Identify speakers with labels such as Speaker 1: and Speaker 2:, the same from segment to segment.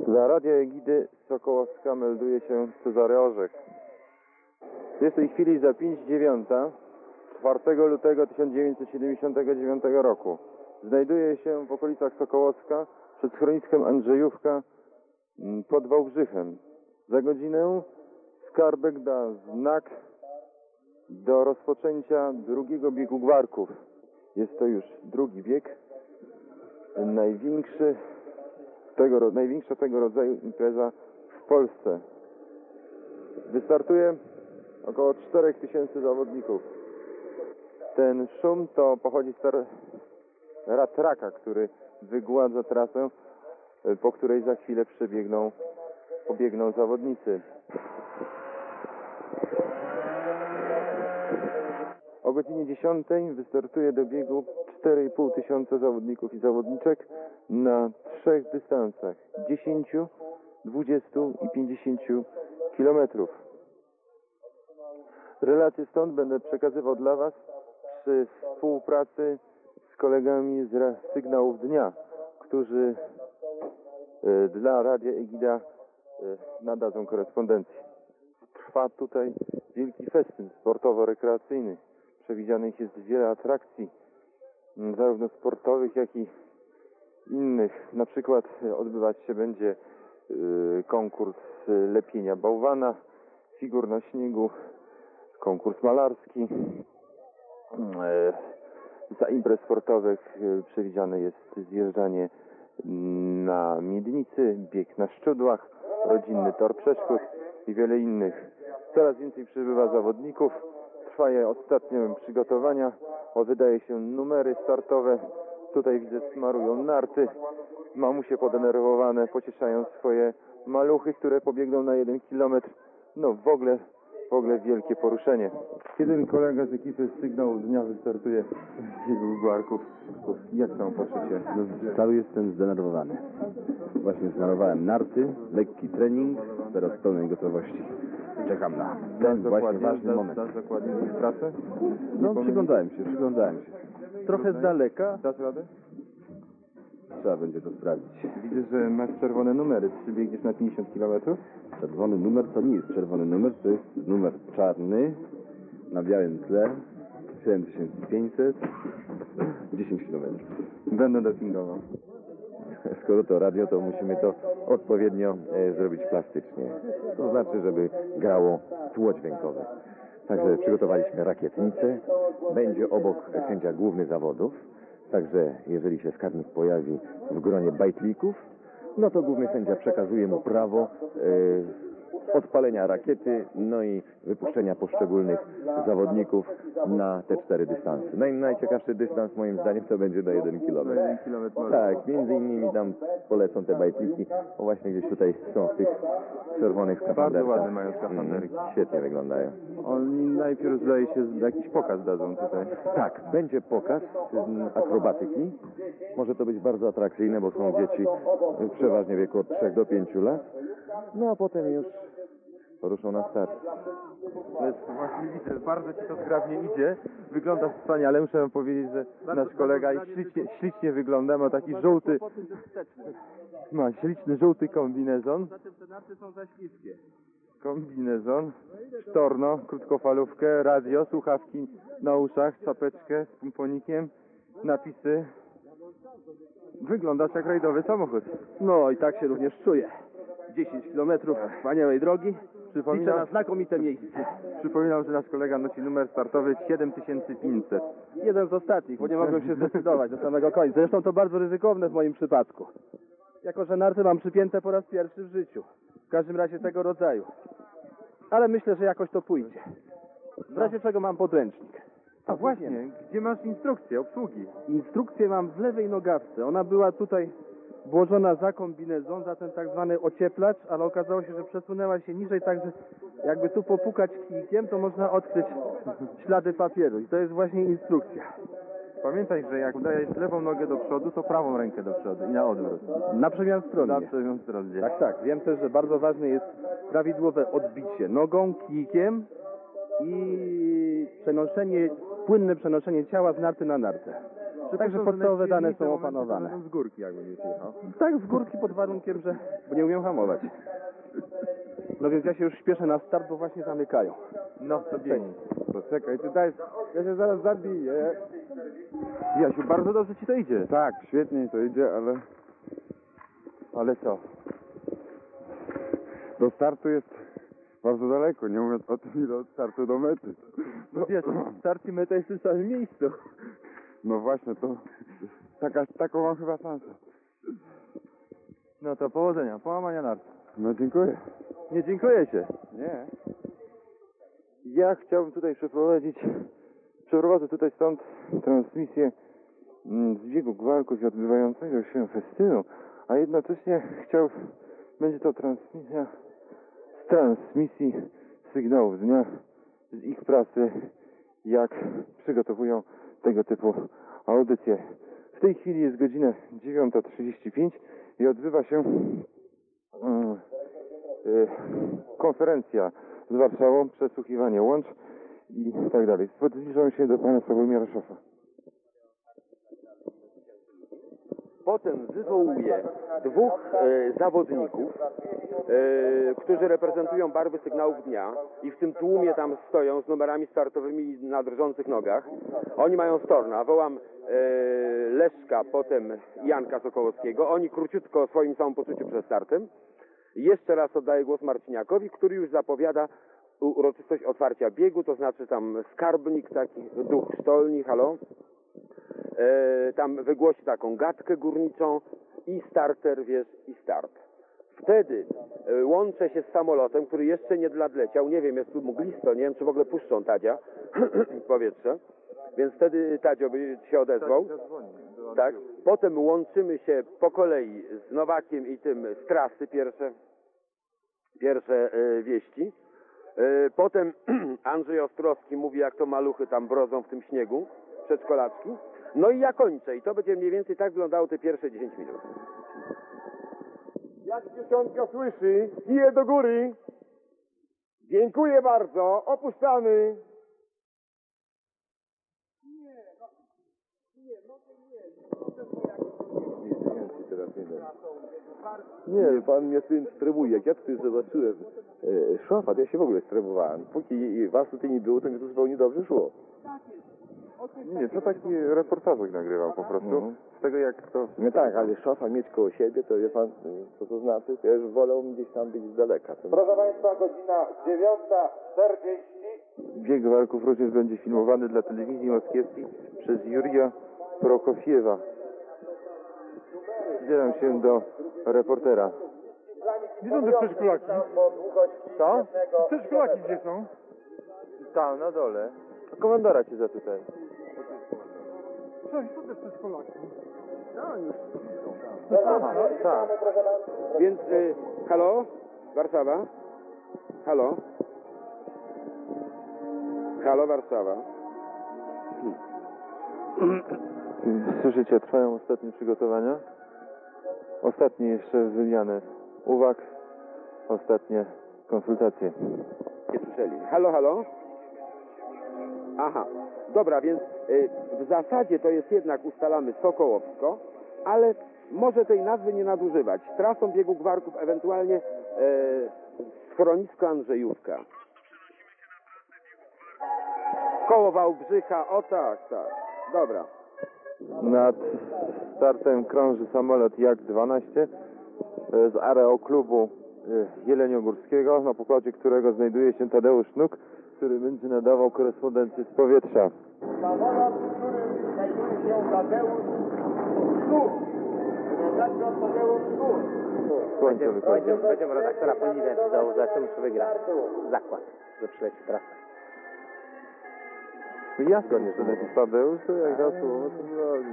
Speaker 1: Dla Radia Egidy z Sokołowska melduje się Cezary Orzech. Jest w tej chwili za 5:09, 4 lutego 1979 roku. Znajduje się w okolicach Sokołowska przed schroniskiem Andrzejówka pod Wałbrzychem. Za godzinę skarbek da znak do rozpoczęcia drugiego biegu Gwarków. Jest to już drugi bieg, największa tego rodzaju impreza w Polsce. Wystartuje około 4000 zawodników. Ten szum to pochodzi z ratraka, który wygładza trasę, po której za chwilę pobiegną zawodnicy. O godzinie 10 wystartuje do biegu 4500 zawodników i zawodniczek na 3 dystansach: 10, 20 i 50 km. Relacje stąd będę przekazywał dla Was przy współpracy z kolegami z Sygnałów Dnia, którzy dla Radia Egida nadadzą korespondencję. Trwa tutaj wielki festyn sportowo-rekreacyjny. Przewidzianych jest wiele atrakcji, zarówno sportowych, jak i innych. Na przykład odbywać się będzie konkurs lepienia bałwana, figur na śniegu, konkurs malarski. Za imprez sportowych przewidziane jest zjeżdżanie na miednicy, bieg na szczudłach, rodzinny tor przeszkód i wiele innych. Coraz więcej przybywa zawodników. Trwają ostatnie przygotowania. Wydaje się numery startowe. Tutaj widzę, smarują narty. Mamusie podenerwowane pocieszają swoje maluchy, które pobiegną na 1 kilometr. No w ogóle wielkie poruszenie. Jeden kolega z ekipy Sygnałów Dnia wystartuje w biegu Gwarków. Jak tam poczucie?
Speaker 2: No, cały jestem zdenerwowany. Właśnie zmarowałem narty, lekki trening, teraz w pełnej gotowości. Czekam na ten właśnie ważny moment.
Speaker 1: Dasz dokładnie trasę?
Speaker 2: No, przyglądałem się. Trochę z daleka.
Speaker 1: Dasz radę?
Speaker 2: Trzeba będzie to sprawdzić.
Speaker 1: Widzę, że masz czerwone numery. Czy biegniesz na 50 km?
Speaker 2: Czerwony numer to nie jest czerwony numer, to jest numer czarny na białym tle, 7500, 10 km.
Speaker 1: Będę dopingował.
Speaker 2: Skoro to radio, to musimy to odpowiednio zrobić plastycznie. To znaczy, żeby grało tło dźwiękowe. Także przygotowaliśmy rakietnicę. Będzie obok sędzia główny zawodów. Także jeżeli się skarbnik pojawi w gronie bajtlików, no to główny sędzia przekazuje mu prawo odpalenia rakiety, no i wypuszczenia poszczególnych zawodników na te 4 dystanse. Najciekawszy dystans moim zdaniem to będzie na 1 km. Tak, między innymi tam polecą te bajtliki, bo właśnie gdzieś tutaj są w tych czerwonych skafanderkach.
Speaker 1: Bardzo ładne mają skafanderki.
Speaker 2: Świetnie wyglądają.
Speaker 1: Oni najpierw, zdaje się, jakiś pokaz dadzą tutaj.
Speaker 2: Tak, będzie pokaz akrobatyki. Może to być bardzo atrakcyjne, bo są dzieci przeważnie w wieku od 3 do 5 lat. No a potem już ruszą na start.
Speaker 1: Właśnie widzę, bardzo Ci to zgrabnie idzie. Wygląda wspaniale. Muszę wam powiedzieć, że nasz kolega i ślicznie wygląda. Ma taki żółty... Ma śliczny żółty kombinezon.
Speaker 3: Zatem te narty są za śliskie.
Speaker 1: Kombinezon, sztorno, krótkofalówkę, radio, słuchawki na uszach, czapeczkę z pomponikiem, napisy. Wyglądasz jak rajdowy samochód.
Speaker 3: No i tak się również czuję. 10 km wspaniałej drogi. Liczę na znakomite miejsce.
Speaker 1: Przypominam, że nasz kolega nosi numer startowy 7500.
Speaker 3: Jeden z ostatnich, bo nie mogłem się zdecydować do samego końca. Zresztą to bardzo ryzykowne w moim przypadku. Jako że narty mam przypięte po raz pierwszy w życiu. W każdym razie tego rodzaju. Ale myślę, że jakoś to pójdzie. W razie czego mam podręcznik.
Speaker 1: A właśnie, gdzie masz instrukcję obsługi?
Speaker 3: Instrukcję mam w lewej nogawce. Ona była tutaj włożona za kombinezon, za ten tak zwany ocieplacz, ale okazało się, że przesunęła się niżej, także jakby tu popukać kijkiem, to można odkryć ślady papieru. I to jest właśnie instrukcja.
Speaker 1: Pamiętaj, że jak udajesz lewą nogę do przodu, to prawą rękę do przodu i na odwrót.
Speaker 3: Na przemian stronnie.
Speaker 1: Na przemian stronnie.
Speaker 3: Tak. Wiem też, że bardzo ważne jest prawidłowe odbicie nogą, kijkiem i płynne przenoszenie ciała z narty na nartę. Także podstawowe dane są opanowane.
Speaker 2: Z górki jakby nie jechał.
Speaker 3: Tak, z górki pod warunkiem, że bo nie umiem hamować. No więc ja się już śpieszę na start, bo właśnie zamykają.
Speaker 2: No to biegnij. Poczekaj, ty dajesz, ja się zaraz zabiję.
Speaker 1: Jasiu, bardzo dobrze ci to idzie.
Speaker 2: Tak, świetnie to idzie,
Speaker 1: Ale co?
Speaker 2: do startu jest bardzo daleko, nie mówiąc o tym, ile od startu do mety.
Speaker 1: No wiesz, start i meta jest w tym samym miejscu.
Speaker 2: No właśnie, to taką mam chyba szansę.
Speaker 1: No to powodzenia, połamania nart.
Speaker 2: No dziękuję.
Speaker 1: Nie dziękuję się.
Speaker 2: Nie.
Speaker 1: Ja chciałbym tutaj przeprowadzę tutaj stąd transmisję z biegu Gwarków i odbywającego się festynu, a jednocześnie będzie to transmisja z transmisji sygnałów dnia z ich pracy, jak przygotowują tego typu audycje. W tej chwili jest godzina 9:35 i odbywa się konferencja z Warszawą, przesłuchiwanie łącz i tak dalej. Zbliżam się do pana Sławomira Szofa.
Speaker 4: Potem wywołuje dwóch zawodników, którzy reprezentują barwy sygnałów dnia i w tym tłumie tam stoją z numerami startowymi na drżących nogach. Oni mają storna. Wołam Leszka, potem Janka Sokołowskiego. Oni króciutko o swoim samopoczuciu przed startem. Jeszcze raz oddaję głos Marciniakowi, który już zapowiada uroczystość otwarcia biegu, to znaczy tam skarbnik taki, duch sztolni, halo. Tam wygłosi taką gadkę górniczą i starter, wiesz, i start. Wtedy łączę się z samolotem, który jeszcze nie nadleciał, nie wiem, jest tu mglisto, nie wiem, czy w ogóle puszczą Tadzia w powietrze, więc wtedy Tadzio by się odezwał. Tak. Potem łączymy się po kolei z Nowakiem i tym z trasy, pierwsze wieści. Potem Andrzej Ostrowski mówi, jak to maluchy tam brodzą w tym śniegu, przedszkolaczki. No i ja kończę i to będzie mniej więcej tak wyglądało te pierwsze 10 minut.
Speaker 5: Jak dziesiątka słyszy, kije do góry. Dziękuję bardzo, opuszczamy.
Speaker 2: Nie, pan mnie tym stremuje. Jak ja tutaj zobaczyłem szafat, ja się w ogóle stremowałem. Póki was tutaj nie było, to mi to zupełnie dobrze szło.
Speaker 1: Nie, to taki reportażek nagrywam po prostu. Z tego jak to...
Speaker 2: No tak, ale szafa mieć koło siebie, to wie pan, co to znaczy? Ja już wolę gdzieś tam być z daleka.
Speaker 5: Proszę Państwa, godzina 9:40.
Speaker 1: Bieg Gwarków również będzie filmowany dla telewizji moskiewskiej przez Jurija Prokofiewa. Zbieram się do reportera.
Speaker 5: Gdzie są te przedszkolaki?
Speaker 1: Co?
Speaker 5: Przedszkolaki gdzie są?
Speaker 1: Tam, na dole. Komandora cię zapytaj.
Speaker 5: Cześć, co te przedszkolaki?
Speaker 1: Aha, tak.
Speaker 4: Więc, halo? Warszawa? Halo? Halo, Warszawa?
Speaker 1: Słyszycie, trwają ostatnie przygotowania. Ostatnie jeszcze wymiany uwag. Ostatnie konsultacje.
Speaker 4: Nie słyszeli. Halo, halo? Aha, dobra, więc w zasadzie to jest jednak, ustalamy Sokołowsko, ale może tej nazwy nie nadużywać. Trasą biegu Gwarków ewentualnie schronisko Andrzejówka. Koło Wałbrzycha, o tak, tak. Dobra.
Speaker 1: Nad startem krąży samolot Jak-12 z aeroklubu jeleniogórskiego, na pokładzie którego znajduje się Tadeusz Nuk, który będzie nadawał korespondencję z powietrza.
Speaker 5: Samolot, w którym znajduje się Tadeusz Sznur. Redaktor Tadeusz Sznur.
Speaker 1: Słońce wychodzi.
Speaker 3: Będziemy redaktora Poliwet do zobaczymy, czy wygra zakład, że przyleci trasa.
Speaker 1: Jasno, nie, że taki Tadeusz, to jak da słowo, to nie robi.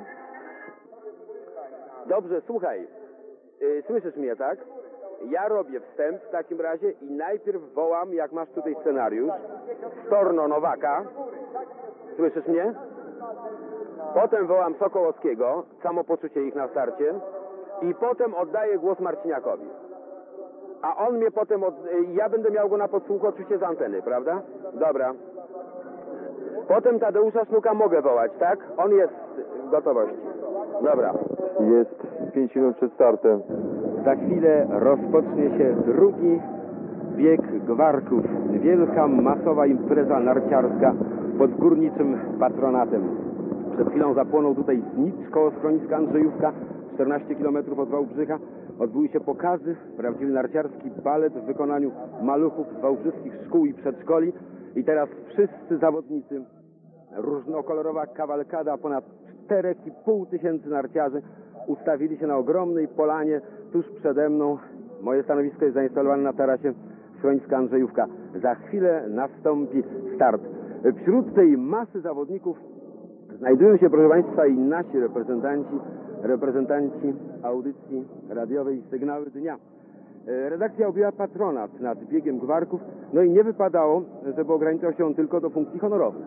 Speaker 4: Dobrze, słuchaj. Słyszysz mnie, tak? Ja robię wstęp w takim razie i najpierw wołam, jak masz tutaj scenariusz, Storno Nowaka. Słyszysz mnie? Potem wołam Sokołowskiego, samopoczucie ich na starcie. I potem oddaję głos Marciniakowi. A on mnie potem, ja będę miał go na podsłuchu oczywiście z anteny, prawda? Dobra. Potem Tadeusza Sznuka mogę wołać, tak? On jest w gotowości. Dobra.
Speaker 1: Jest 5 minut przed startem.
Speaker 3: Za chwilę rozpocznie się drugi bieg gwarków. Wielka, masowa impreza narciarska pod górniczym patronatem. Przed chwilą zapłonął tutaj znicz koło schroniska Andrzejówka, 14 km od Wałbrzycha. Odbyły się pokazy, prawdziwy narciarski balet w wykonaniu maluchów z wałbrzyskich szkół i przedszkoli. I teraz wszyscy zawodnicy, różnokolorowa kawalkada, ponad 4,5 tysięcy narciarzy ustawili się na ogromnej polanie tuż przede mną. Moje stanowisko jest zainstalowane na tarasie schroniska Andrzejówka. Za chwilę nastąpi start. Wśród tej masy zawodników znajdują się, proszę Państwa, i nasi reprezentanci audycji radiowej Sygnały Dnia. Redakcja objęła patronat nad biegiem gwarków, no i nie wypadało, żeby ograniczał się on tylko do funkcji honorowych.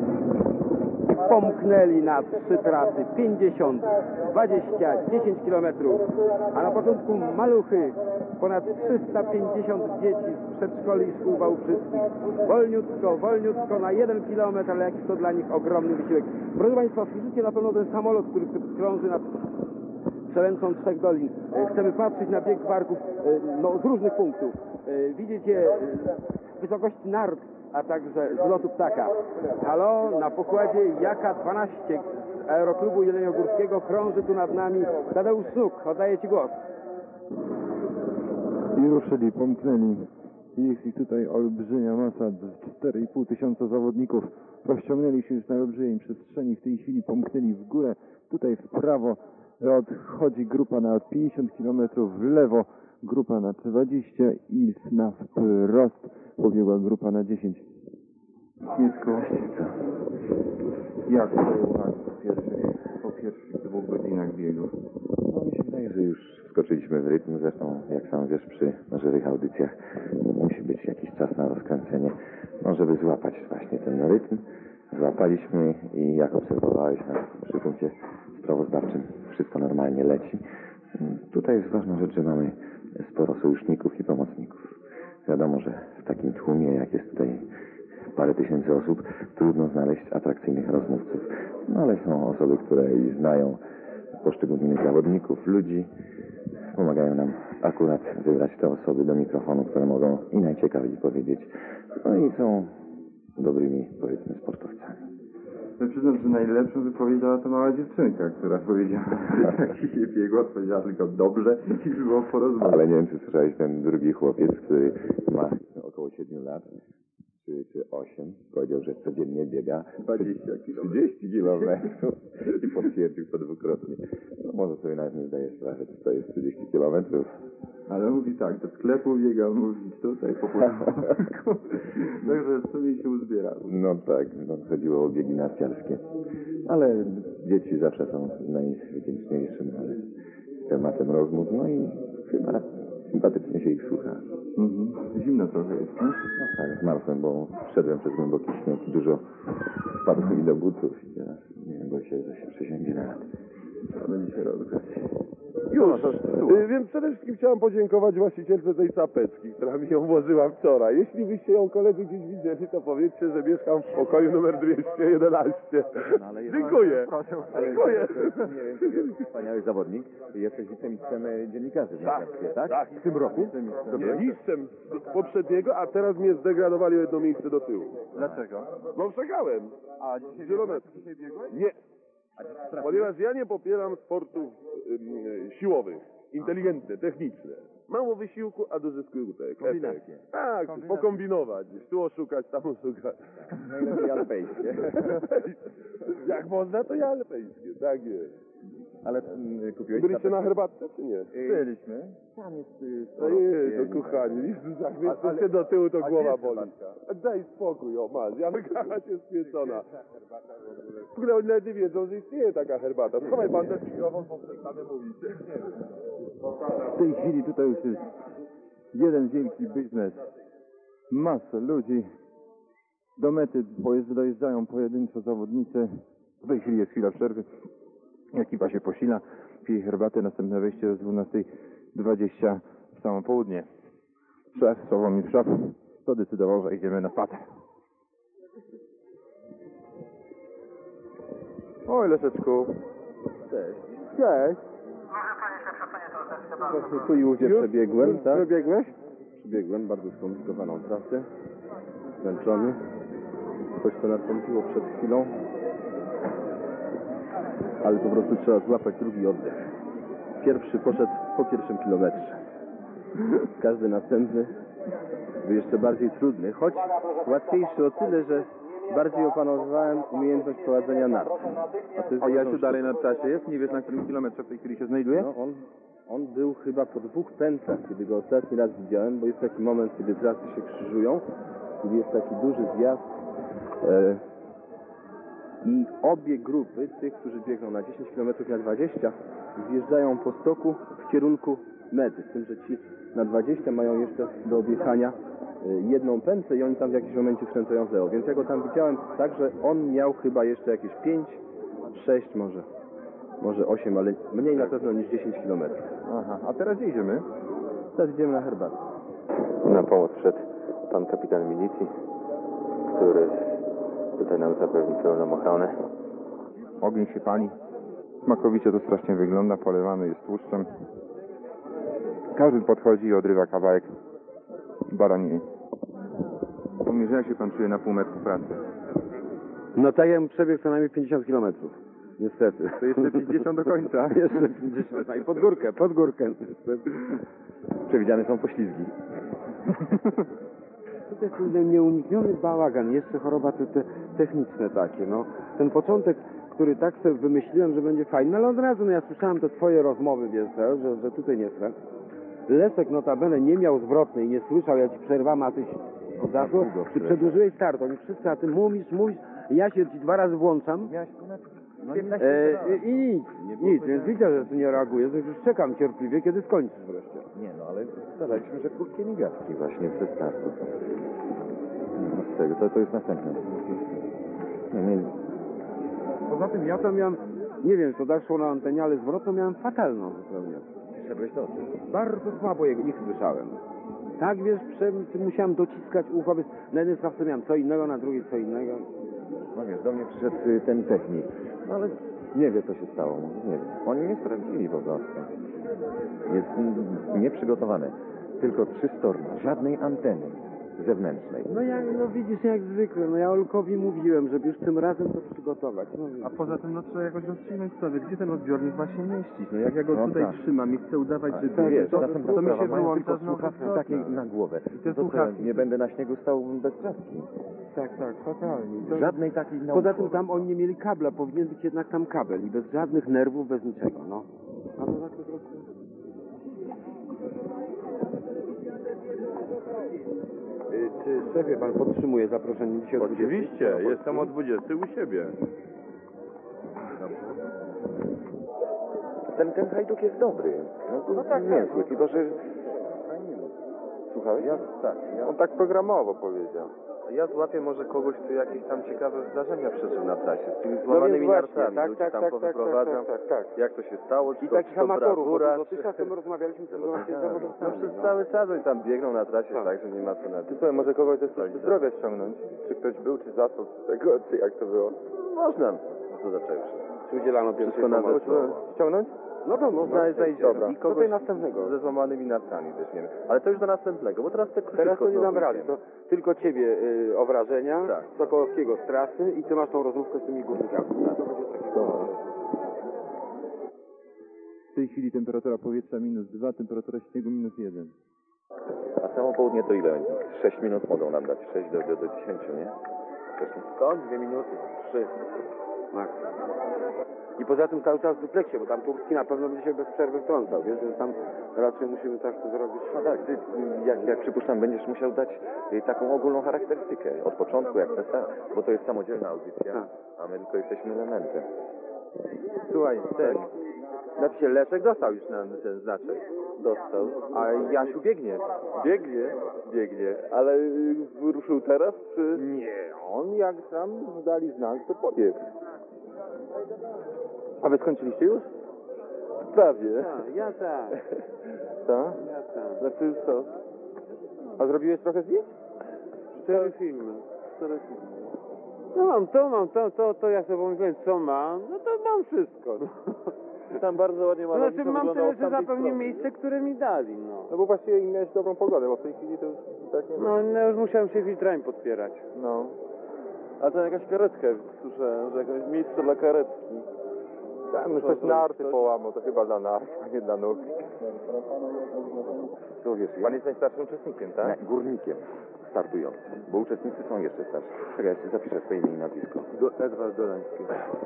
Speaker 3: Pomknęli na 3 trasy, 50, 20, 10 km, a na początku maluchy, ponad 350 dzieci z przedszkoli i szkół wałbrzyskich. Wolniutko, na 1 km, ale jakiś to dla nich ogromny wysiłek. Proszę Państwa, słyszycie na pewno ten samolot, który krąży nad przełęczą Trzech Dolin. Chcemy patrzeć na bieg gwarków z różnych punktów. Widzicie wysokości nart, a także z lotu ptaka. Halo, na pokładzie Jaka-12 z Aeroklubu Jeleniogórskiego krąży tu nad nami Tadeusz Sznuk. Oddaję Ci głos.
Speaker 1: I ruszyli, pomknęli. Jest ich tutaj olbrzymia masa, 4,5 tysiąca zawodników. Rozciągnęli się już na olbrzymiej przestrzeni. W tej chwili pomknęli w górę. Tutaj w prawo odchodzi grupa na 50 km, w lewo grupa na 20 i na wprost pobiegła grupa na 10. Nisko. Jak to po pierwszych 2 godzinach biegu?
Speaker 2: No mi się wydaje, że już wskoczyliśmy w rytm, zresztą jak sam wiesz, przy żywych audycjach musi być jakiś czas na rozkręcenie, no żeby złapać właśnie ten rytm. Złapaliśmy i jak obserwowałeś przy punkcie sprawozdawczym, wszystko normalnie leci. Tutaj jest ważna rzecz, że mamy sporo sojuszników i pomocników. Wiadomo, że w takim tłumie, jak jest tutaj parę tysięcy osób, trudno znaleźć atrakcyjnych rozmówców. No ale są osoby, które i znają poszczególnych zawodników, ludzi. Pomagają nam akurat wybrać te osoby do mikrofonu, które mogą i najciekawiej powiedzieć. No i są dobrymi, powiedzmy, sportowcami.
Speaker 1: Ja przyznam, że najlepszą wypowiedziała to mała dziewczynka, która powiedziała, jak się biegło, powiedziała tylko dobrze i było po rozmowie.
Speaker 2: Ale nie wiem, czy słyszałeś, ten drugi chłopiec, który ma około 7 lat, czy 8, powiedział, że codziennie biega 30 kilometrów i potwierdził to dwukrotnie. No, może sobie nawet nie zdaje sprawy, czy to jest 30 kilometrów.
Speaker 1: Ale mówi tak, do sklepu biega, mówi tutaj po prostu. Także sobie się uzbiera.
Speaker 2: No tak, no, chodziło o biegi narciarskie. Ale dzieci zawsze są najwdzięczniejszym tematem rozmów, no i chyba sympatycznie się ich słucha.
Speaker 1: Zimno trochę jest, nie?
Speaker 2: No tak, zmarłem, bo wszedłem przez głęboki śnieg, dużo wpadło mi do butów i teraz nie wiem, bo się przesięgnie na lat.
Speaker 1: Będzie się rozgrzać.
Speaker 5: Już, więc przede wszystkim chciałem podziękować właścicielce tej czapeczki, która mi ją włożyła wczoraj. Jeśli byście ją koledzy gdzieś widzieli, to powiedzcie, że mieszkam w pokoju numer 211. Dziękuję. Dziękuję.
Speaker 2: Nie wiem, czy jest wspaniały zawodnik. Jesteś wicemistrzem dziennikarzy w narciarstwie, tak?
Speaker 5: Tak.
Speaker 2: W tym roku?
Speaker 5: Nie, mistrzem poprzedniego, a teraz mnie zdegradowali o jedno miejsce do tyłu.
Speaker 1: Dlaczego?
Speaker 5: No przegrałem.
Speaker 1: A dzisiaj biegłeś?
Speaker 5: Nie. Ponieważ ja nie popieram sportów siłowych, inteligentne, techniczne. Mało wysiłku, a duży skutek.
Speaker 2: Kombinacje.
Speaker 5: Tak, pokombinować. Tu oszukać, tam oszukać.
Speaker 2: Najlepiej alpejskie.
Speaker 5: Jak można, to ja alpejskie. Tak jest.
Speaker 2: Ale kupiłeś
Speaker 5: Byliście na herbatce, czy nie?
Speaker 2: Byliśmy. Tam jest
Speaker 5: To jest, to kochanie. Jak jesteście do tyłu, to głowa boli. Daj spokój, o masz. Janka się spieczona. W ogóle oni nawet nie wiedzą, że istnieje taka herbata. Schowaj pan ten mikrofon, bo przestamy mówić.
Speaker 1: W tej chwili tutaj już jest jeden wielki biznes. Masa ludzi. Do mety dojeżdżają pojedynczo zawodnicy. W tej chwili jest chwila przerwy. Ekipa się posila, pije herbatę, następne wejście o 12:20 w samo południe. Szef, Sławomir Szaf, to decydował, że idziemy na spacer. Oj, Leszeczku.
Speaker 3: Cześć. Cześć. Właśnie tu i ówdzie przebiegłem, tak?
Speaker 1: Przebiegłeś?
Speaker 3: Przebiegłem bardzo skomplikowaną trasę. Zmęczony. Coś to nastąpiło przed chwilą. Ale po prostu trzeba złapać drugi oddech. Pierwszy poszedł po pierwszym kilometrze. Każdy następny był jeszcze bardziej trudny, choć łatwiejszy o tyle, że bardziej opanowałem umiejętność prowadzenia nart.
Speaker 1: A Jasiu dalej na trasie jest? Nie wiesz, na którym kilometrze w tej chwili się znajduje?
Speaker 3: No, on był chyba po 2 pętlach, kiedy go ostatni raz widziałem, bo jest taki moment, kiedy trasy się krzyżują, kiedy jest taki duży zjazd i obie grupy, tych, którzy biegną na 10 km na 20, zjeżdżają po stoku w kierunku mety, z tym, że ci na 20 mają jeszcze do objechania jedną pętlę i oni tam w jakimś momencie skręcają w lewo, więc ja go tam widziałem tak, że on miał chyba jeszcze jakieś 5, 6 może 8, ale mniej na pewno niż 10 km.
Speaker 1: Aha, a teraz gdzie idziemy?
Speaker 3: Teraz idziemy na herbatę.
Speaker 1: Na pomoc wszedł pan kapitan milicji, który tutaj nam zapewni pełną ochronę. Ogień się pali. Smakowicie to strasznie wygląda, polewany jest tłuszczem. Każdy podchodzi i odrywa kawałek baraniny. Pomierze, jak się pan czuje na półmetku pracy?
Speaker 4: No tak jakbym przebiegł co najmniej 50 km. Niestety.
Speaker 1: To jeszcze 50 do końca.
Speaker 4: Jeszcze 50. No i pod górkę.
Speaker 2: Przewidziane są poślizgi.
Speaker 4: To jest nieunikniony bałagan, jeszcze choroba te techniczne takie, no. Ten początek, który tak sobie wymyśliłem, że będzie fajny, ale od razu, no ja słyszałem te twoje rozmowy, wiesz, że tutaj nie chcę. Leszek notabene nie miał zwrotnej, nie słyszał, ja ci przerwam, a tyś zaszło, ty przedłużyłeś start, oni wszyscy, a ty mówisz, ja się ci 2 razy włączam. I nic, więc widzę, że ty nie reagujesz, więc już czekam cierpliwie, kiedy skończysz wreszcie.
Speaker 2: Nie no, ale staraliśmy, że krótkie migawki właśnie ze startu. No z tego, to jest następne. Nie.
Speaker 4: Poza tym ja to miałem, nie wiem, co zaszło na antenie, ale zwrotną miałem fatalną zupełnie.
Speaker 2: Szedłeś to.
Speaker 4: Bardzo słabo ich słyszałem. Tak, wiesz, musiałem dociskać ucho, wiesz, na jednej stawce miałem co innego, na drugiej co innego.
Speaker 2: No wiesz, do mnie przyszedł ten technik, no ale nie wie co się stało, nie wiem. Oni nie sprawdzili po prostu. Jest nieprzygotowane. Tylko 3 stornie, żadnej anteny zewnętrznej.
Speaker 4: No widzisz, jak zwykle, no ja Olkowi mówiłem, żeby już tym razem to przygotować. No,
Speaker 3: A poza tym, no trzeba jakoś rozstrzygnąć sobie, gdzie ten odbiornik ma się mieścić. No jak ja go
Speaker 2: No
Speaker 3: tutaj
Speaker 2: tak.
Speaker 3: trzymam i chcę udawać, że
Speaker 2: Tak, wiesz,
Speaker 3: to
Speaker 2: następna
Speaker 3: mi się
Speaker 2: sprawa, mają
Speaker 3: wyłącza
Speaker 2: tylko
Speaker 3: znowu
Speaker 2: słuchawki
Speaker 3: zwrotna.
Speaker 2: takie na głowę.
Speaker 3: te
Speaker 2: To co,
Speaker 3: słuchawki-
Speaker 2: nie będę na śniegu stał bez czapki.
Speaker 4: tak, fatalnie.
Speaker 2: Żadnej takiej naukowej.
Speaker 4: Poza tym tam oni nie mieli kabla, powinien być jednak tam kabel i bez żadnych nerwów, bez niczego, no. A to tak po prostu... Czy szefie pan podtrzymuje zaproszenie dzisiaj o 20?
Speaker 5: Oczywiście, jestem o 20 u siebie.
Speaker 2: Ten hajduk jest dobry. No tak, niezły, tylko że... Słuchałeś?
Speaker 3: Tak,
Speaker 1: On tak programowo powiedział.
Speaker 3: ja złapię może kogoś, kto jakieś tam ciekawe zdarzenia przeżył na trasie. Z tymi
Speaker 4: No
Speaker 3: złamanymi
Speaker 4: więc właśnie,
Speaker 3: nartami,
Speaker 4: tak,
Speaker 3: ludzi
Speaker 4: tak,
Speaker 3: tam
Speaker 4: tak,
Speaker 3: powyprowadzam.
Speaker 4: tak.
Speaker 3: Jak to się stało, czy
Speaker 4: I
Speaker 3: to,
Speaker 4: takich
Speaker 3: czy to
Speaker 4: amatorów, bo
Speaker 3: brawura,
Speaker 4: dotychczas to my rozmawialiśmy tylko właśnie z
Speaker 3: No
Speaker 4: zawodowcami.
Speaker 3: przez cały czas oni tam biegną na trasie, tak, że nie ma co na
Speaker 1: Ty słuchaj, może kogoś ze służby zdrowia ściągnąć? Czy ktoś był, czy zasób z tego, czy jak to było?
Speaker 3: Można, to zaczęło.
Speaker 4: Czy udzielano pierwszej
Speaker 3: Wszystko na
Speaker 4: pomocy?
Speaker 1: Ściągnąć?
Speaker 3: No to można zajdziemy.
Speaker 1: Dobra.
Speaker 3: I
Speaker 4: To tej
Speaker 3: kogoś
Speaker 4: następnego.
Speaker 3: ze złamanymi nartami weźmiemy. Ale to już do następnego, bo teraz te
Speaker 4: Teraz to nie
Speaker 3: znowu
Speaker 4: dam rady,
Speaker 3: idziemy.
Speaker 4: to tylko ciebie o wrażenia,
Speaker 3: Tak.
Speaker 4: Sokołowskiego z trasy i ty masz tą rozmówkę z tymi górnikami. To będzie takiego...
Speaker 1: W tej chwili temperatura powietrza -2, temperatura śniegu -1.
Speaker 2: A samo południe to ile? 6 minut mogą nam dać, 6 do 10, nie?
Speaker 4: Skąd? 2 minuty, 3. Max. I poza tym cały czas w dupleksie, bo tam Turski na pewno będzie się bez przerwy wtrącał, wiesz, więc tam raczej musimy tak to zrobić.
Speaker 2: No tak, ty, jak przypuszczam, będziesz musiał dać taką ogólną charakterystykę od początku, jak ta, bo to jest samodzielna audycja,
Speaker 4: Tak.
Speaker 2: a my tylko jesteśmy elementem.
Speaker 1: Słuchaj, ten, znaczy się Leszek dostał już ten znaczek.
Speaker 3: Dostał.
Speaker 1: A Jasiu biegnie.
Speaker 3: Biegnie, ale ruszył teraz, czy...
Speaker 1: Nie, on jak sam dali znak, to pobiegł. A wy skończyliście już?
Speaker 3: Prawie.
Speaker 4: Ja tak.
Speaker 1: Co?
Speaker 4: Ja tak.
Speaker 3: Znaczy co?
Speaker 1: A zrobiłeś trochę zdjęć?
Speaker 4: 4 filmy.
Speaker 6: No mam to jak sobie pomyślałem, co mam, no to mam wszystko. No.
Speaker 5: Tam bardzo ładnie
Speaker 6: To znaczy mam tyle, że zapełnię miejsce, które mi dali, no.
Speaker 1: No bo właściwie miałeś dobrą pogodę, bo w tej chwili to już tak nie ma.
Speaker 6: No już musiałem się filtrami podpierać.
Speaker 1: No.
Speaker 5: A to jakaś karetka, słyszałem, że jakieś miejsce dla karetki.
Speaker 1: Tam no coś narty połamał, to chyba dla nart, a nie dla nóg.
Speaker 2: To wiesz,
Speaker 1: Pan jest najstarszym uczestnikiem, tak?
Speaker 2: nie, górnikiem startującym, bo uczestnicy są jeszcze starsi. Czekaj, ja jeszcze zapiszę swoje imię i nazwisko.
Speaker 1: Edward Dolański.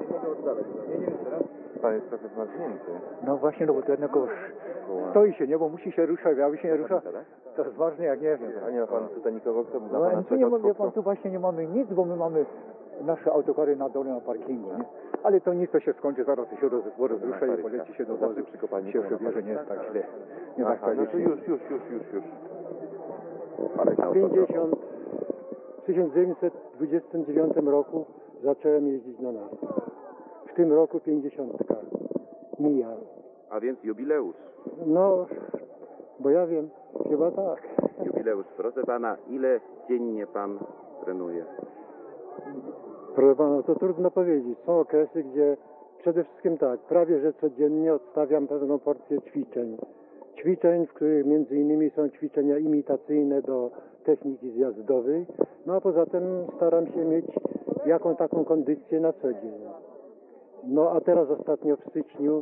Speaker 1: Pan jest trochę zmarznięty.
Speaker 7: No właśnie, no bo to jednego stoi się, nie, bo musi się ruszać, a się nie rusza, to jest ważne jak nie wiem.
Speaker 1: A nie ma pan tutaj nikogo, kto by za
Speaker 7: No
Speaker 1: pana
Speaker 7: tu nie
Speaker 1: czekał
Speaker 7: mamy,
Speaker 1: z
Speaker 7: pan, tu właśnie nie mamy nic, bo my mamy nasze autokary na dole na parkingu, nie? Ale to nic, to się skończy, zaraz to się rozrusza i poleci się do wozu, się przebierze, nie jest tak źle. Nie tak
Speaker 1: Aha, no to
Speaker 7: tragicznie.
Speaker 1: już.
Speaker 8: 50, w 1929 roku zacząłem jeździć na nartach. W tym roku 50 mija.
Speaker 9: A więc jubileusz.
Speaker 8: No, bo ja wiem, chyba tak.
Speaker 9: Jubileusz. Proszę pana, ile dziennie pan trenuje?
Speaker 8: Proszę pana, to trudno powiedzieć. Są okresy, gdzie przede wszystkim tak, prawie że codziennie odstawiam pewną porcję ćwiczeń. Ćwiczeń, w których między innymi są ćwiczenia imitacyjne do techniki zjazdowej. No a poza tym staram się mieć jaką taką kondycję na co dzień. No a teraz ostatnio w styczniu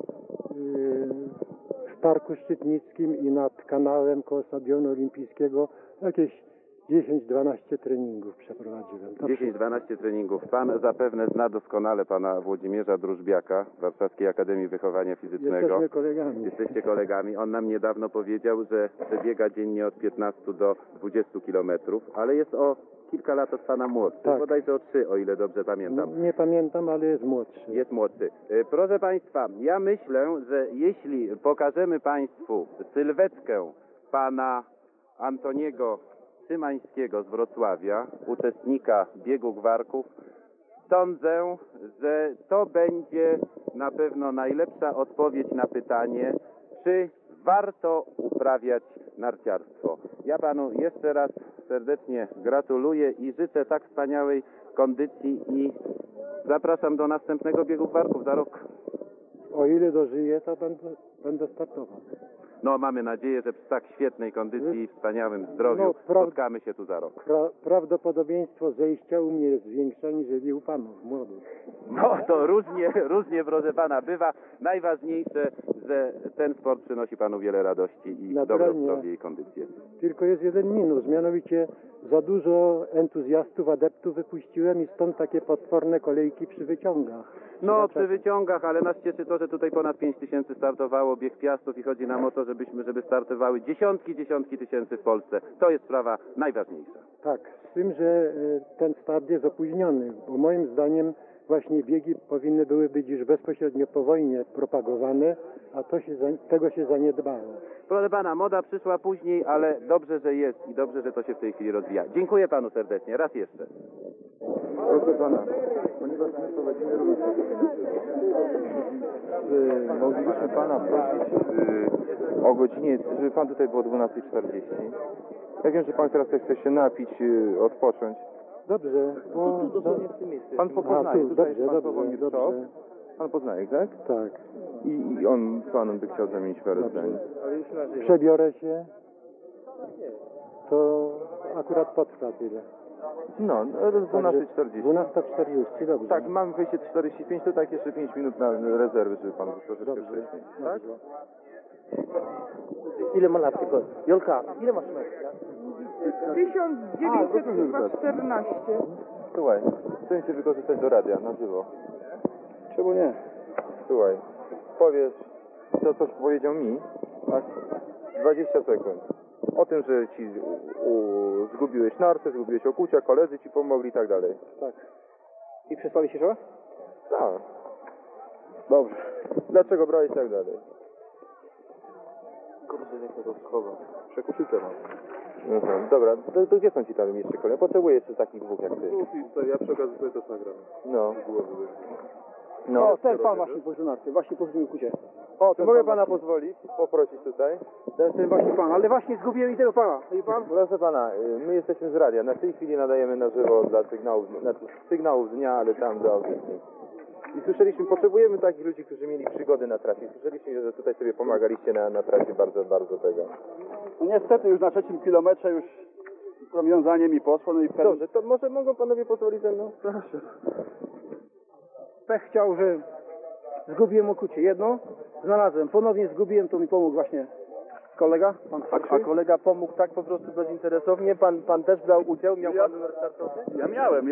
Speaker 8: w Parku Szczytnickim i nad kanałem koło Stadionu Olimpijskiego jakieś 10-12 treningów przeprowadziłem. To
Speaker 9: 10-12 treningów. Pan zapewne zna doskonale pana Włodzimierza Drużbiaka z Warszawskiej Akademii Wychowania Fizycznego.
Speaker 8: Jesteśmy kolegami.
Speaker 9: Jesteście kolegami. On nam niedawno powiedział, że przebiega dziennie od 15 do 20 kilometrów, ale jest o kilka lat od pana młodszy.
Speaker 8: Tak.
Speaker 9: Bodajże o 3, o ile dobrze pamiętam.
Speaker 8: Nie pamiętam, ale jest młodszy.
Speaker 9: Jest młodszy. Proszę państwa, ja myślę, że jeśli pokażemy państwu sylwetkę pana Antoniego Szymańskiego z Wrocławia, uczestnika biegu gwarków, sądzę, że to będzie na pewno najlepsza odpowiedź na pytanie, czy warto uprawiać narciarstwo. Ja panu jeszcze raz serdecznie gratuluję i życzę tak wspaniałej kondycji i zapraszam do następnego biegu gwarków za rok.
Speaker 8: O ile dożyję, to będę startował.
Speaker 9: No, mamy nadzieję, że przy tak świetnej kondycji i wspaniałym zdrowiu
Speaker 8: No,
Speaker 9: spotkamy się tu za rok.
Speaker 8: Prawdopodobieństwo zejścia u mnie jest większe niż u panów młodych.
Speaker 9: No, to różnie, proszę pana, bywa. Najważniejsze, że ten sport przynosi panu wiele radości i dobro
Speaker 8: Naturalnie.
Speaker 9: zdrowie i kondycję.
Speaker 8: Tylko jest jeden minus, mianowicie za dużo entuzjastów, adeptów wypuściłem i stąd takie potworne kolejki przy wyciągach.
Speaker 9: No, przy wyciągach, ale nas cieszy to, że tutaj ponad 5 tysięcy startowało bieg Piastów i chodzi nam o to, żeby startowały dziesiątki tysięcy w Polsce. To jest sprawa najważniejsza.
Speaker 8: Tak, z tym, że ten start jest opóźniony, bo moim zdaniem właśnie biegi powinny były być już bezpośrednio po wojnie propagowane, a tego się zaniedbało.
Speaker 9: Proszę pana, moda przyszła później, ale dobrze, że jest i dobrze, że to się w tej chwili rozwija. Dziękuję panu serdecznie, raz jeszcze.
Speaker 1: Proszę pana, ponieważ my prowadzimy również moglibyśmy pana prosić o godzinie, żeby pan tutaj było o 12:40. Ja wiem, że pan teraz też chce się napić, odpocząć.
Speaker 8: Dobrze, bo...
Speaker 1: Pan poznaje, tutaj
Speaker 8: dobrze,
Speaker 1: jest pan
Speaker 8: dobrze,
Speaker 1: Sławomir
Speaker 8: dobrze.
Speaker 1: Szop. Pan poznaje, tak?
Speaker 8: Tak.
Speaker 1: I on z panem by chciał zamienić parę zdań.
Speaker 8: Przebiorę się, to akurat potrwa tyle.
Speaker 1: No, 12:40.
Speaker 8: 12:40, dobrze.
Speaker 1: Tak, mamy wejście 45, to tak jeszcze 5 minut na rezerwy, żeby pan troszeczkę
Speaker 8: Dobrze.
Speaker 1: wcześniej. Tak?
Speaker 3: Ile ma lat tylko? Jolka, ile masz metra?
Speaker 10: 1914.
Speaker 1: Słuchaj, chcę się wykorzystać do radia na żywo.
Speaker 8: Czemu nie?
Speaker 1: Słuchaj, powiesz, co coś powiedział mi, tak? 20 sekund. O tym, że ci zgubiłeś nartę, zgubiłeś okucia, koledzy ci pomogli i tak dalej.
Speaker 8: Tak. I przesłali się żoła?
Speaker 1: Tak. Dobrze. Dlaczego brałeś i tak dalej? Kurde, jak to schował. Przekuczycę mam. Dobra, to gdzie są ci tam jeszcze kolejne? Potrzebuję jeszcze takich dwóch jak ty.
Speaker 5: Ja przy okazji sobie też nagram.
Speaker 1: No. No.
Speaker 3: O, ten pan właśnie poszedł narty, właśnie poszedł mi kucie. O,
Speaker 1: Czy mogę pana pozwolić poprosić tutaj?
Speaker 3: ten właśnie pan, ale właśnie zgubiłem i tego pana. I pan?
Speaker 1: Proszę pana, my jesteśmy z radia. Na tej chwili nadajemy na żywo dla sygnałów dnia, ale tam do audycji. I słyszeliśmy, potrzebujemy takich ludzi, którzy mieli przygody na trasie. Słyszeliśmy, że tutaj sobie pomagaliście na trasie bardzo, bardzo tego.
Speaker 3: No niestety już na 3. kilometrze już powiązanie mi poszło, no i
Speaker 1: Dobrze, to może mogą panowie pozwolić ze mną?
Speaker 3: proszę. Pech chciał, że zgubiłem okucie. Jedno znalazłem, ponownie zgubiłem, to mi pomógł właśnie kolega.
Speaker 1: A kolega pomógł tak po prostu bezinteresownie? Pan też brał udział? Miał pan numer startowy?
Speaker 3: Ja miałem.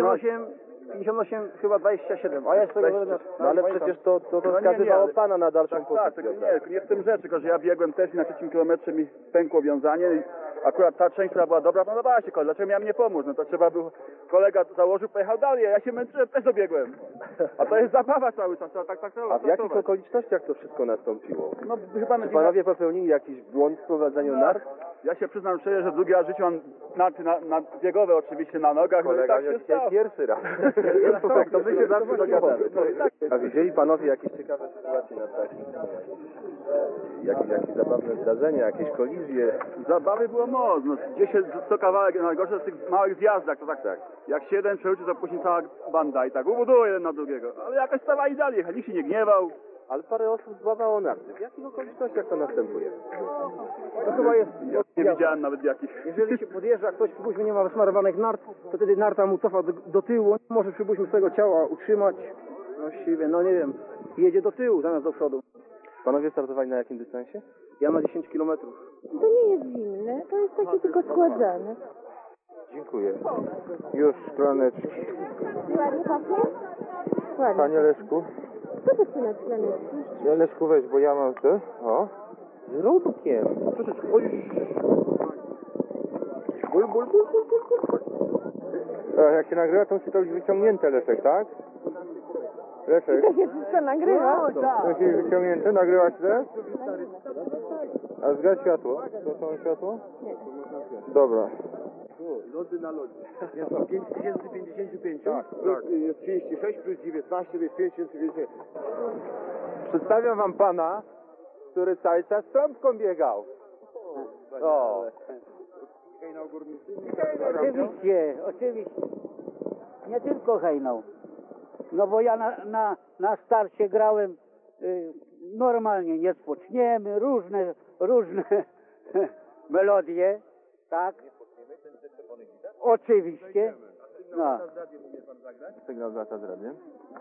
Speaker 3: 58 chyba 27, a ja z tego
Speaker 1: No ale przecież to wskazywało pana na dalszą
Speaker 3: Tak,
Speaker 1: pozycję.
Speaker 3: tylko nie w tym rzecz, tylko że ja biegłem też i na 3. kilometrze mi pękło wiązanie i akurat ta część, która była dobra, podobała się koledze. Dlaczego miałem nie pomóc? No to trzeba było, kolega założył, pojechał dalej, a ja się męczyłem, też dobiegłem. A to jest zabawa cały czas, trzeba tak
Speaker 1: A w jakich okolicznościach to wszystko nastąpiło?
Speaker 3: No chyba
Speaker 1: Czy panowie popełnili jakiś błąd w prowadzeniu nart?
Speaker 3: Ja się przyznam szczerze, że drugi raz w życiu mam narty na biegowe oczywiście na nogach, no i
Speaker 1: Kolega
Speaker 3: tak
Speaker 1: miał
Speaker 3: się
Speaker 1: dzisiaj
Speaker 3: stało.
Speaker 1: pierwszy raz.
Speaker 3: Tak, to my się zawsze dogadamy.
Speaker 1: A widzieli panowie jakieś ciekawe sytuacje na trasie? Jakieś zabawne zdarzenia, jakieś kolizje?
Speaker 3: Zabawy było mocno. Gdzieś się co kawałek, najgorsze w tych małych zjazdach, to tak. Jak się jeden przewrócił, to później cała banda i tak ubudował jeden na drugiego. Ale jakoś stawali dalej, nikt się nie gniewał.
Speaker 1: Ale parę osób złamało narty. W jakich okolicznościach to następuje?
Speaker 3: To chyba jest... Nie widziałem nawet jakich.
Speaker 10: Jeżeli się podjeżdża, ktoś przypuśćmy nie ma wysmarowanych nart, to wtedy narta mu cofa do tyłu, nie może przypuśćmy swojego ciała utrzymać. Właściwie, no nie wiem, jedzie do tyłu zamiast do przodu.
Speaker 1: Panowie startowali na jakim dystansie?
Speaker 10: Ja na 10 kilometrów.
Speaker 11: To nie jest zimne, to jest takie tylko schładzane.
Speaker 1: Dziękuję. Już szklaneczki.
Speaker 11: Ładnie pachnie? Ładnie.
Speaker 1: Panie Leszku.
Speaker 11: Co to są na szklaneczki?
Speaker 1: Leszku weź, bo ja mam te. O. Z rubkiem. Troszeczkę. Oj. Ból. Jak się nagrywa, to musi to być wyciągnięte, Leszek, tak? Leszek.
Speaker 11: To się wszystko nagrywa?
Speaker 1: To musi być wyciągnięte, nagrywa się teraz? A zgaś światło. To są światło?
Speaker 11: Nie.
Speaker 1: Dobra.
Speaker 3: Lody na lodzie.
Speaker 5: Jest to 5055? Tak. Jest 36 plus 19, jest 5050.
Speaker 1: Przedstawiam wam pana, który cały czas z trąbką biegał. O.
Speaker 12: Oczywiście. Nie tylko hejnał. No bo ja na starcie grałem normalnie, niespocznijmy, różne melodie, tak? Oczywiście. No.
Speaker 1: Sygnał z lata z radiem.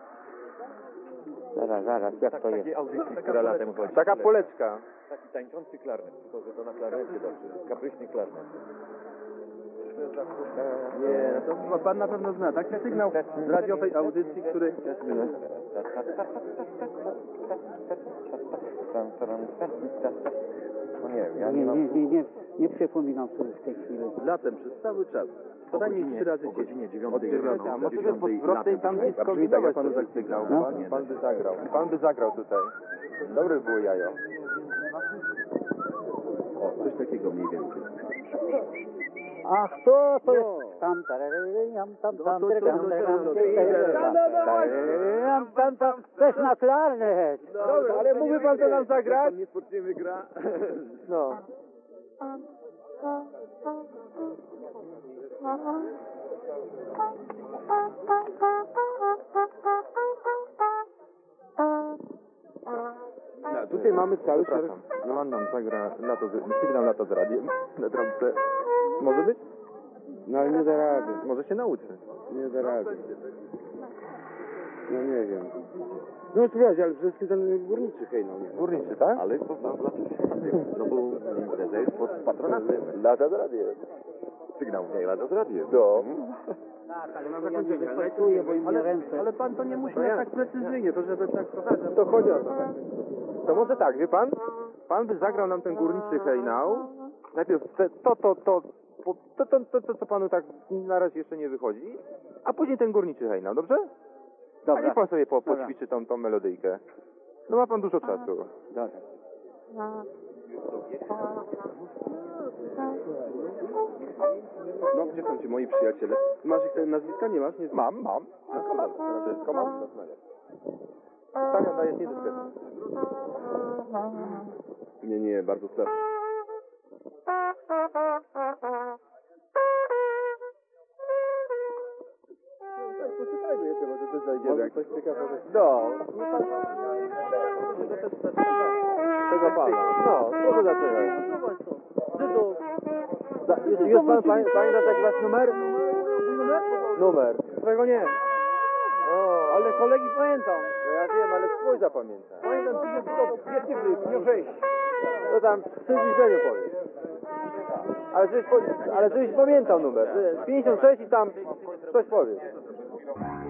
Speaker 12: Zaraz, jak to jest?
Speaker 2: Która latem chodzi.
Speaker 1: Taka poleczka.
Speaker 2: Taki tańczący klarnet, tylko że to na klarnecie dobrze. Kapryśny klarnet.
Speaker 3: Nie, to pan na pewno zna. Taki sygnał z radiowej audycji, który...
Speaker 2: No nie wiem, ja nie mam...
Speaker 12: Nie przypominam sobie w tej chwili.
Speaker 3: Latem przez cały czas. Co najmniej 3 razy
Speaker 2: o godzinie 9
Speaker 1: Od 9. A może by pod wzrostem tam gdzieś
Speaker 3: brzmi tak, jak
Speaker 1: panu
Speaker 3: panu
Speaker 1: zasygnał.
Speaker 12: No.
Speaker 1: Pan by zagrał. Pan by zagrał tutaj. Dobre było jajo.
Speaker 2: O, coś takiego mniej więcej.
Speaker 12: Ach, to jest... Tam, też na klarnet.
Speaker 1: Dobra, ale mógłby pan to nam zagrać?
Speaker 5: Nie spoczniemy gra.
Speaker 1: No. No, tutaj mamy cały szereg. No pan nam zagra sygnał lata z radiem na trąbce. Może być?
Speaker 6: No ale nie da rady.
Speaker 1: Może się nauczy.
Speaker 6: Nie da rady. No nie wiem. No spróbować, ale przede wszystkim ten górniczy hejnał, nie?
Speaker 1: Górniczy, tak?
Speaker 2: Ale to znam lat. No bo impreza jest pod patronatem.
Speaker 1: Lata z radiem.
Speaker 2: Sygnał nie lata z radiem.
Speaker 1: No.
Speaker 12: Tak, ale na zakończenie wystartuje, bo im nie ręce.
Speaker 3: Ale pan to nie musi tak precyzyjnie, to żeby tak...
Speaker 1: To chodzi o to. To może tak, wie pan? Pan by zagrał nam ten górniczy hejnał. Najpierw to, co panu tak na razie jeszcze nie wychodzi, a później ten górniczy hejnał, dobrze? A niech pan sobie poćwiczy tą melodyjkę. No ma pan dużo czasu.
Speaker 12: Dobra.
Speaker 3: No, gdzie są ci moi przyjaciele? Masz ich nazwiska? Nie masz? Nie
Speaker 1: Mam. Wszystko mam.
Speaker 3: Stanion daje niedyskretny.
Speaker 5: Nie, bardzo strasznie.
Speaker 3: Poczytajmy jeszcze, może też znajdziemy.
Speaker 5: Może
Speaker 3: Jak
Speaker 5: coś ciekawego.
Speaker 3: No. Tego pana. No, proszę zaczekać. Już pan pamiętasz jak wasz numer? Numer.
Speaker 10: Twojego nie.
Speaker 3: O,
Speaker 10: Ale kolegi pamiętam.
Speaker 3: no ja wiem, ale swój zapamiętam.
Speaker 10: Pamiętam, tylko dwie cyfry, nie 6.
Speaker 3: To tam w przybliżeniu powiedz. Ale żebyś pamiętał numer. 56 i tam coś powiedz.